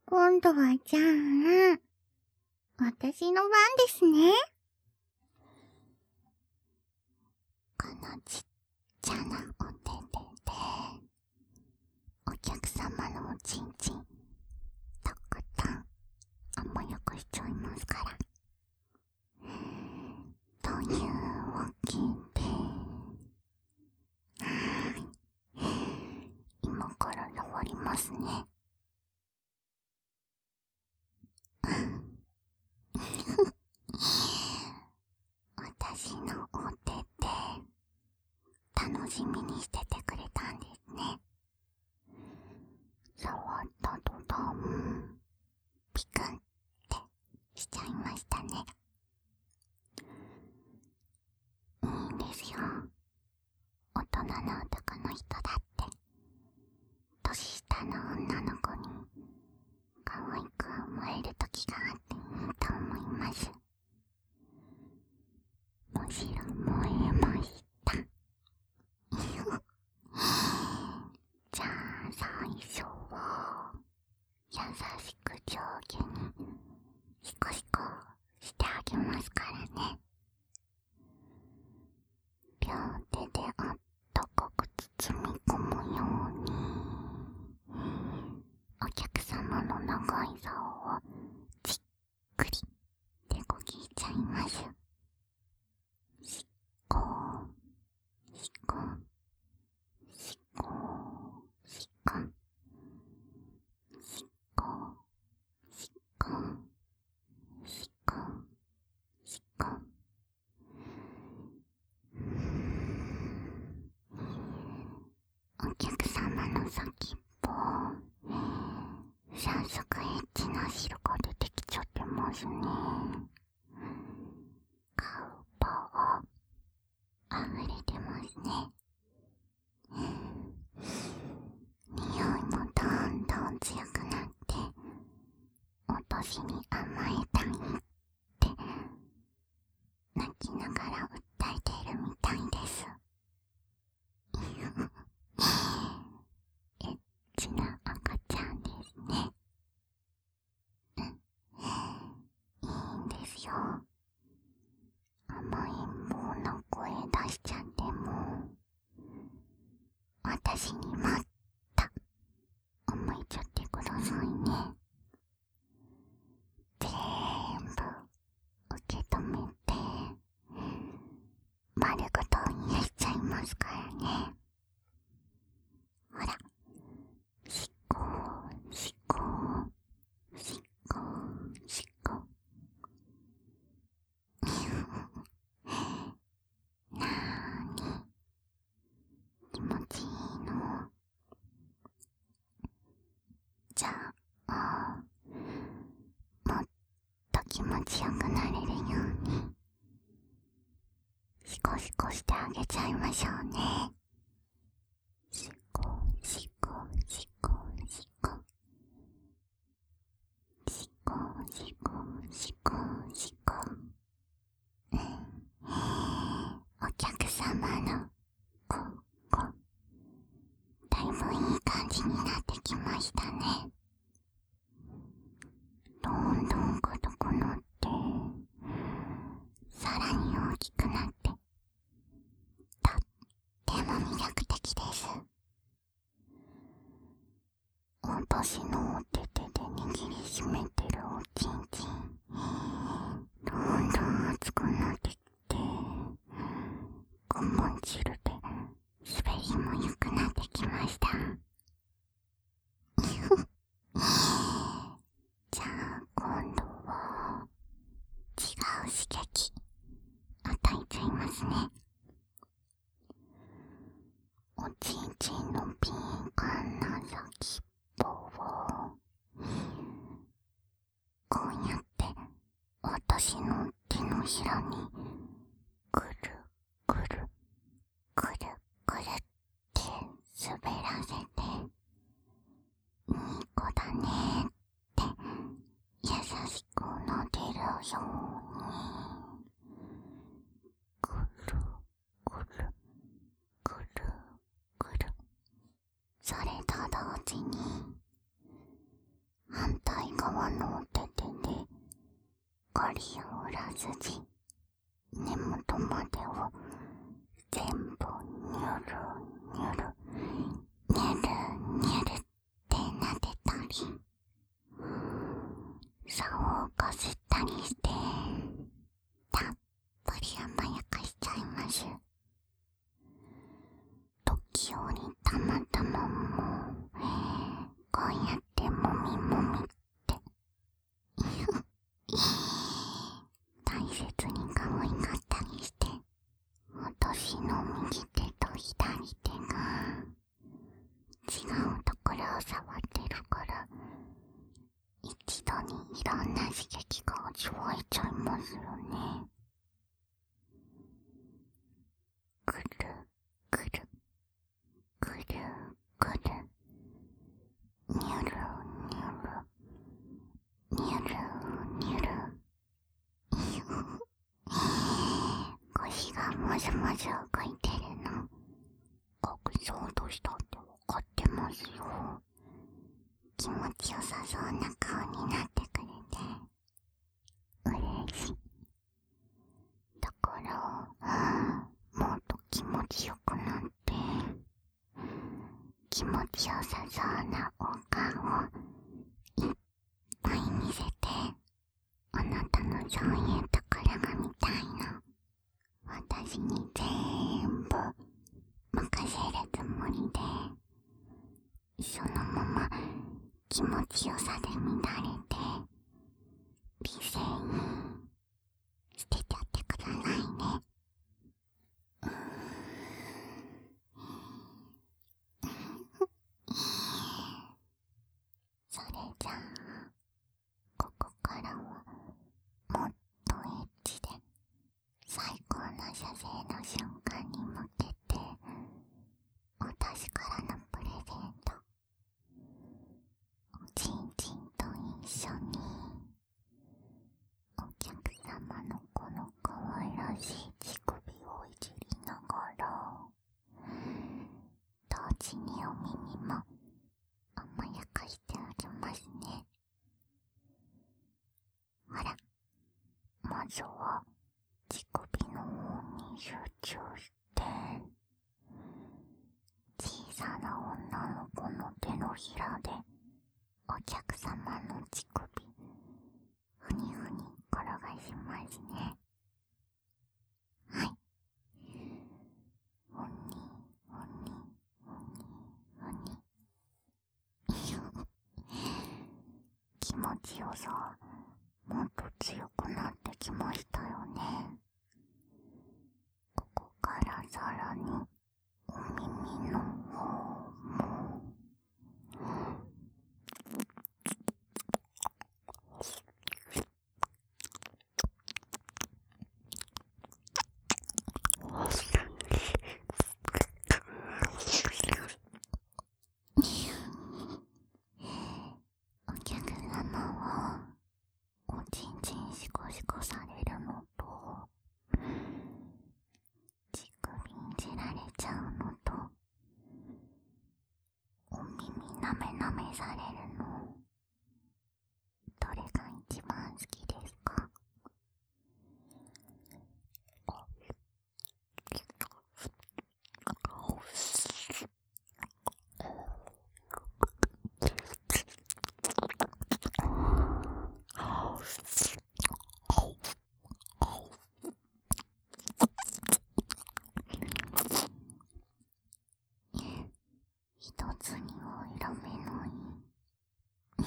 今度はじゃあ、私の番ですね。 このちっちゃなお手手で、お客様のおちんちん、たくさん甘やかしちゃいますから。というわけで、今から触りますね。私のお手手、楽しみにしててくれたんですね。触った途端、ピクンってしちゃいましたね。いいんですよ。大人の男の人だって、年下の女の子に可愛く思える時があっていいと思います。むしろ燃えました。じゃあ最初は優しく上下にシコシコしてあげますからね。両手であったかく包み込むように、お客様の長い竿をじっくり手こぎしちゃいます。しっこーしっこーしっこーしっこーしっこーしっこーしっこーしっこー。お客様の先っぽ、早速エッチな汁が出てきちゃってますね。顔パワー溢れてますね。匂いもどんどん強くなって、お年に甘えたいって泣きながら訴えているみたいです。エッチな赤ちゃんですね。いいんですよ。甘えん坊な声出しちゃっても、私にまった甘えちゃってくださいね。全部受け止めて、丸ごと癒しちゃいますからね。ほら、しっこーしっこーしっこーしっこー。なーに気持ちいいの。じゃあ、もっと気持ちよくなれるようにシコシコしてあげちゃいましょうね。シコシコシコシコシコシコシコシコ。お客様のこだいぶいい感じになってきましたね。どんどん硬くなって、さらに大きくなって、とっても魅力的です。私のお手手で握りしめてるおちんちん、どんどん熱くなってきて、くも汁で滑りも良くなってきました。じゃあ今度は違う刺激与えちゃいますね。おちんちんの敏感な先っぽをこうやって私の手のひらにくるくるくるくるって滑らせて、いい子だねって優しく撫でるように、くるくるくるくる。それと同時に反対側のお手手でゴリや裏筋、根元までを全部ニュルニュルニュルニュルって撫でたり、竿をかせたりして、たっぷり甘やかしちゃいます。時折たまたまもこうやってもみもみって大切に可愛がったりして、私の右手と左手が違うところを触ってるから、一度にいろんな刺激が味わえちゃいますよね。くるくるくるくる、ニュルニュルニュルニュル腰がもじもじ動いてるの隠そうとしたってわかってますよ。気持ちよさそうな顔になってくれて嬉しい。だからもっと気持ちよくなって、気持ちよさそうなお顔をいっぱい見せて、あなたのそういうところが見たいの。私に全部任せるつもりで、そのまま気持ちよさで乱れて理性に捨てちゃってくださいね。それじゃあここからはもっとエッチで最高の射精の瞬間に向けて、私からのプレゼント、おちんちんと一緒にお客様のこの可愛らしい乳首をいじりながら、同時にお耳も甘やかしてあげますね。ほら、まずは乳首の方に集中して、小さな女の子の手のひらでお客様の乳首ふにふに転がしますね。はい。ふにふにふにふに気持ちよさもっと強くなってきましたよね。ここからさらにお耳の方もお客様はおちんちんシコシコされるのと、乳首いじられちゃうのと、お耳なめなめされるの、どれが一番好きですか？一つにお色目のいい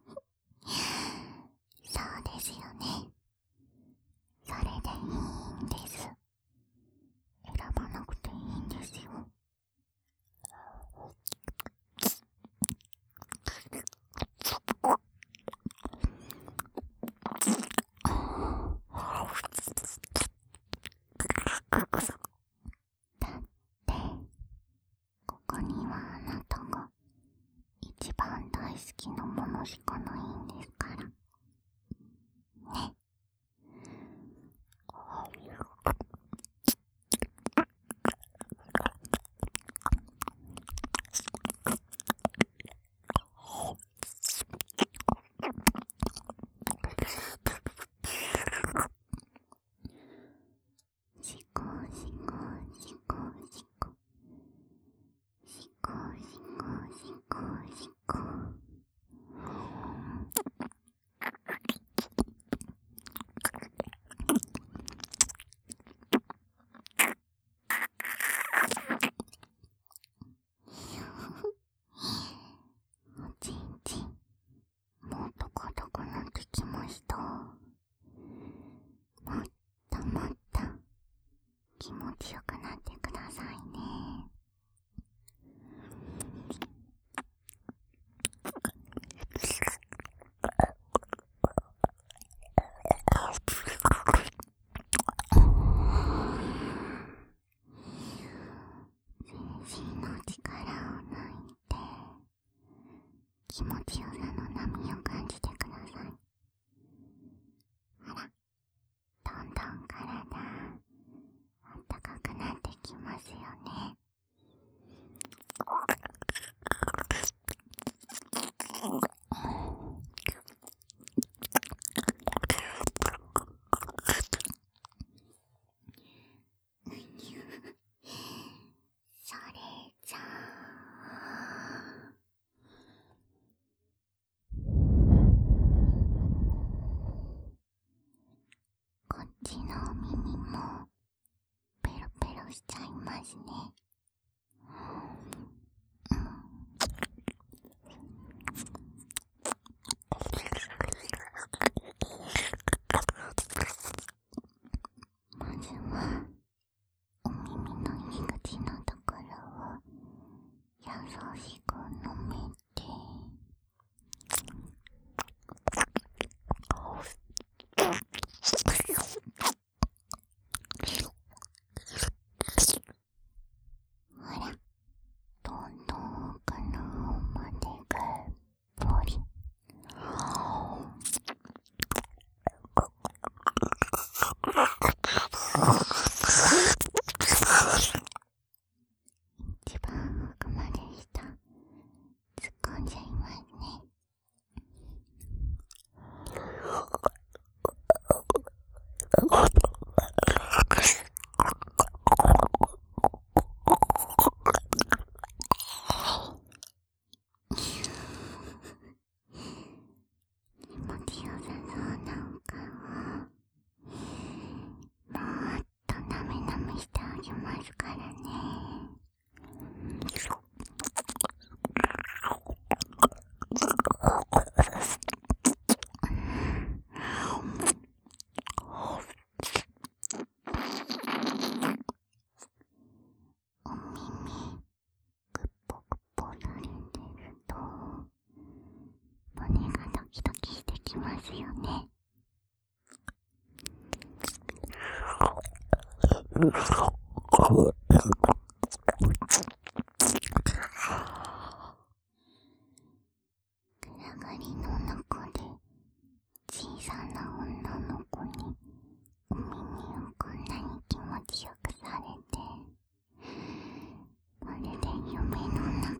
そうですよね。それでいいんです。選ばなくていいんですよ。だってここにはあなたが一番大好きなものしかないんですからね。 気持ちよくなってくださいね。全身の力を抜いて気持ちよさの波を感じてください。ほら、どんどん体あったかくなってきますよね。それじゃあこっちのお耳もペロペロしちゃいますね。まずはお耳の入り口のところを優しく舐めて、ほら、どんどん奥の方までぐっぽり。一番奥まで下突っ込んじゃいますね。気持ちよさそうなお顔をもっとなめなめしてあげますからね。お耳ぐっぽぐっぽされてると胸がドキドキしてきますよね。暗がりの中で小さな女の子にお耳をこんなに気持ちよくされて、まるで夢の中。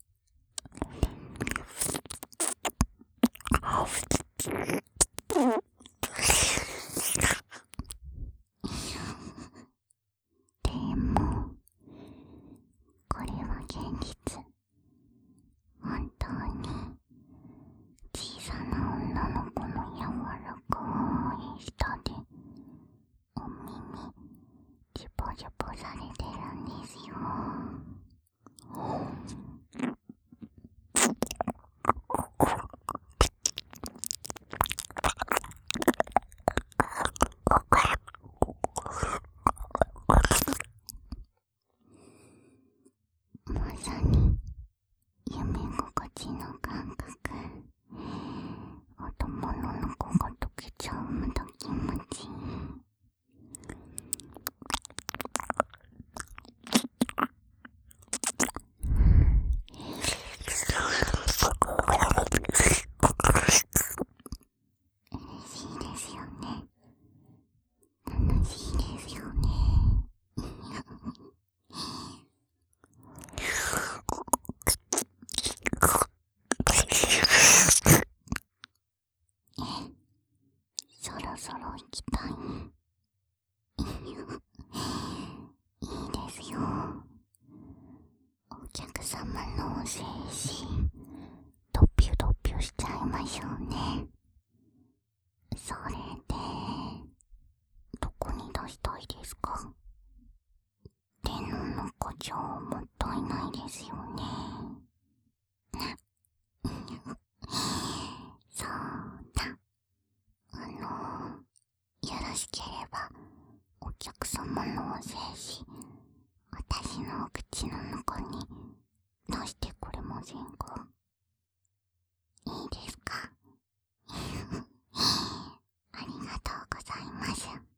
でもこれは現実。本当に小さな女の子の柔らかい舌でお耳ジュポジュポされてるんですよ。まさに夢心地の感覚。頭の中が溶けちゃうほど気持ちいい。嬉しいですよね。楽しいですよね。そろそろ行きたい。いいですよ。お客様のお精神ドピュドピュしちゃいましょうね。それでどこに出したいですか？手の中じゃもったいないですよね。そうだ。よろしければお客様のお精子、私のお口の中に出してくれませんか？いいですか？ありがとうございます。